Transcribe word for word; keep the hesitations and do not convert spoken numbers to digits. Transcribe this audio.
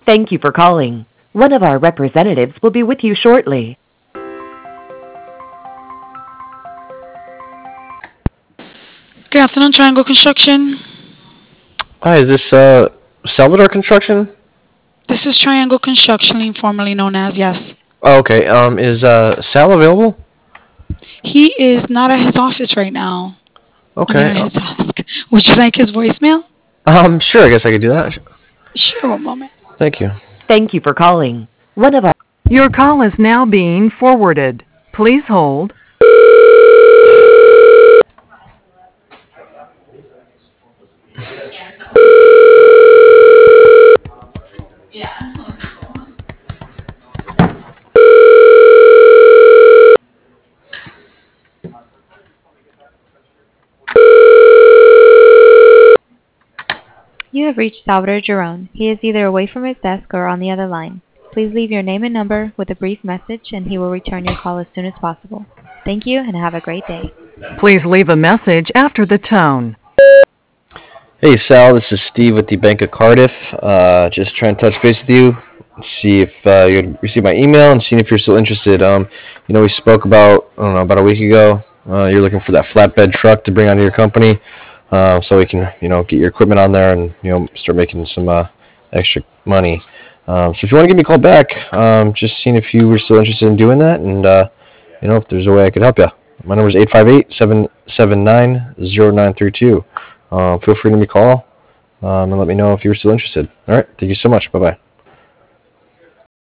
Thank you for calling. One of our representatives will be with you shortly. Good afternoon, Triangle Construction. Hi, is this uh Salvador Construction? This is Triangle Construction, formerly known as Yes. Oh, okay. Um, is uh Sal available? He is not at his office right now. I mean, Okay. at uh, his desk. Would you like his voicemail? Um, sure. I guess I could do that. Sure, one moment. Thank you. Thank you for calling. One of our Your call is now being forwarded. Please hold. You have reached Salvador Giron. He is either away from his desk or on the other line. Please leave your name and number with a brief message, and he will return your call as soon as possible. Thank you, and have a great day. Please leave a message after the tone. Hey Sal, this is Steve with the Bank of Cardiff. Uh, just trying to touch base with you, see if uh, you had received my email and seeing if you're still interested. Um, you know, we spoke about I don't know about a week ago. Uh, you're looking for that flatbed truck to bring onto your company, uh, so we can you know get your equipment on there and you know start making some uh, extra money. Um, so if you want to give me a call back, um, just seeing if you were still interested in doing that, and uh, you know if there's a way I could help you. My number is eight five eight, seven seven nine, zero nine three two. Uh, feel free to give me a call um, and let me know if you're still interested. All right. Thank you so much. Bye bye.